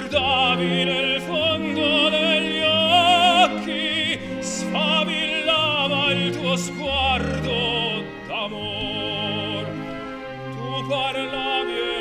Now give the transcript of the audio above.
guardavi nel fondo degli occhi, sfavillava il tuo sguardo d'amor. Tu parlavi